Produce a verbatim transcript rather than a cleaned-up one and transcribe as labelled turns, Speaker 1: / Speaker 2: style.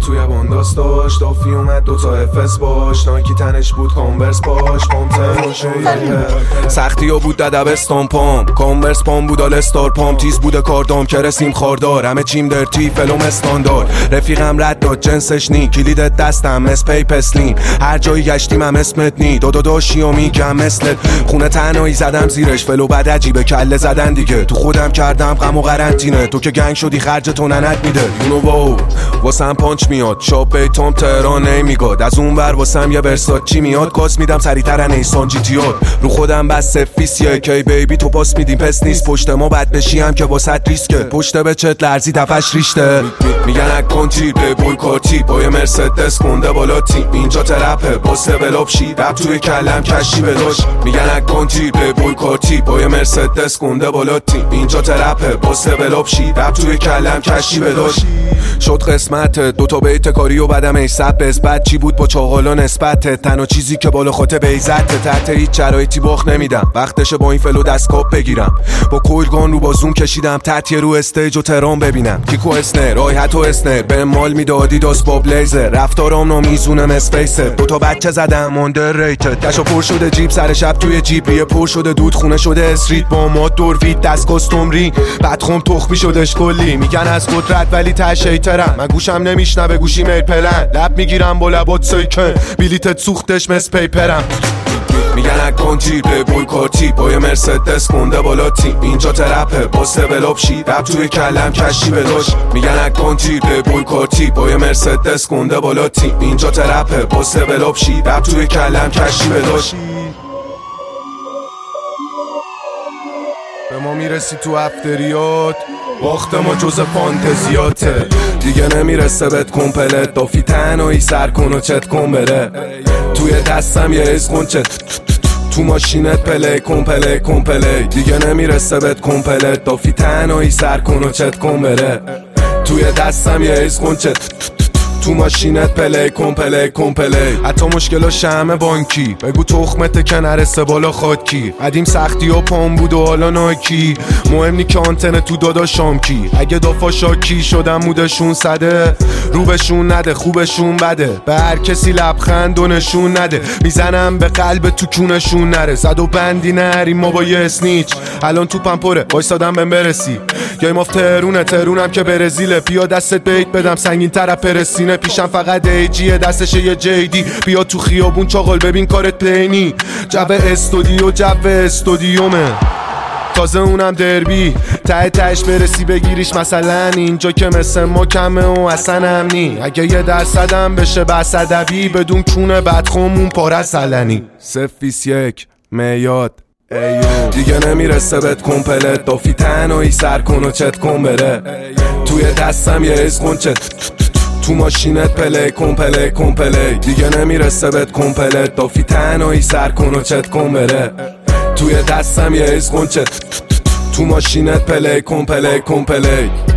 Speaker 1: توی بانداس داشت، دافی اومد دوتا افس باش، نایکی تنش بود کانورس باش، پامتن و شیده سختی ها بود ددبستان پام، کانورس پام بود آلستار پام، تیز بود کاردام که رسیم خاردار، همه چیم درتی فلوم استاندار، رفیقم رد داد جنسش نی، کلید دستم اس پیپس نی، هر جایی گشتیم هم اسمت نی، دو دو داشی و میگم مثلت، خونه تنهایی زدم زیرش، فلو بد عجیبه کله زدن دیگه، تو خودم کردم غم و قرنطینه، تو که گنگ شدی خرج تو ننت میده، یونو واو واسم پانچ میاد، شاپ بیتام تهران نمیگاد، از اون ور واسم یه برساچی میاد، کاس میدم سریعتر نیسان جی تی آر، رو خودم بس فیسیه کی بیبی تو پاس میدیم پس نیست، پشت ما بد بشیم که واسط ریسکه، پشت به چت لرزی دفش ریشته، میگن اکانتی پلی بوی کارتی با یه مرسدس کنده بالا تیم، اینجا ترپه باسه بلاب شی رپ توی کلم کشی بداش، میگن اکانتی پلی بوی کارتی با یه مرسدس کنده بالا تیم، اینجا ترپه باسه بلاب شی رپ توی کلم کشی بداش، شد قسمت دوتا بیت کاری و بدم ای سب بد چی بود با چاقالا نسبت، تنها چیزی که بالا خاطه بیزت، تحت هیچ شرایطی باخ نمیدم، وقتشه با این فلو دستکاپ بگیرم، با کولگان رو بازون کشیدم تحت رو استیج و ترام ببینم، کیکو اسنر رایحت و اسنر به مال میدادی داست با بلیزر، رفتارام نامیزونم اسپیسر، دوتا بچه زدم آندر ریتد، کشو پر شده جیب سر شب توی جیب، ریه پر شده دود خونه شده استریت، با ما دور وید دست کاستوم ری، بدخوم تخمی شدش کلی، میگن از قدرت ولی تشیترم، من گوشم نمیشنوه گوشی میل پلن، لب میگیرم با لبات سیکن، بلیتت سوختش مس پیپرم، میگن اکانتی پلی بوی کارتی با یه مرسدس کنده بالا تیم، اینجا ترپه باسه بلاب شی رپ توی کلم کشی بداش، میگن اکانتی پلی بوی کارتی با یه مرسدس کنده بالا تیم، اینجا ترپه باسه بلاب شی رپ توی کلم کشی بداش، به ما میرسی تو افتریات، باخت ما جز فانتزیاته، دیگه نمیرسه بهت کمپلت، دافی تنهایی سر کن و چت کن بره، توی دستم یه ایز کن چت، تو ماشینت پلی کن پلی کن پلی، دیگه نمیرسه بهت کمپلت، دافی تنهایی سر کن و چت کن بره، توی دستم یه ایز کن چت، تو ماشینت پلی کن پلی کن پلی، حتی مشکل و شمع بانکی، بگو تخمت که نرسه بالا خاکی، قدیم سختی و پام بود و حالا ناکی، مهم نی که آنتن تو داداشام کی، اگه دافا شاکی شدم مودشون صده، رو بهشون نده خوبشون بده، به هر کسی لبخند و نشون نده، میزنم به قلب تو کونشون نره، زد و بندی نریم ما با یه اسنیچ، الان توپم پره وایسادم بهم برسی، گیم آف ترونه ترونم که برزیله، بیا دستت بیت بدم سنگین طرف پرسینه، پیشم فقط ایجیه دستش یه جیدی، بیا تو خیابون چاقال ببین کارت پینی، جو استودیو جو استودیومه، تازه اونم دربی، ته تهش برسی بگیریش مثلا، اینجا که مثل ما کمه و اصلا امنی، اگه یه درصدم بشه بس ادبی، بدون کونه بدخومون پاره سلنی، سفیس یک میاد ایو، دیگه نمیرسه بهت کمپلت، دافی تنهایی سر کن و چت کن بره، توی دستم یه ایز کن چت، تو ماشینت پلی کن پلی کن پلی، دیگه نمیرسه بهت کمپلت، دافی تنهایی سر کن و چت کن بره، توی دستم یه ایز کن چت، تو ماشینت پلی کن پلی کن پلی.